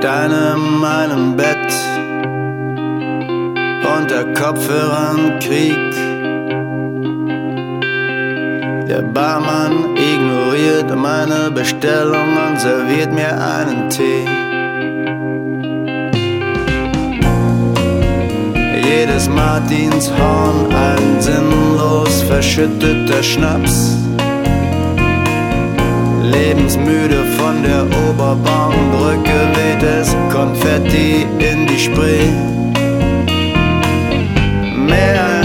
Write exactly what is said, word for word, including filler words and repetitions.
Steine in meinem Bett und der Kopfhörer im Krieg. Der Barmann ignoriert meine Bestellung und serviert mir einen Tee. Jedes Martinshorn ein sinnlos verschütteter Schnaps. Lebensmüde von der Oberbaumbrücke weht es Konfetti in die Spree. Mehr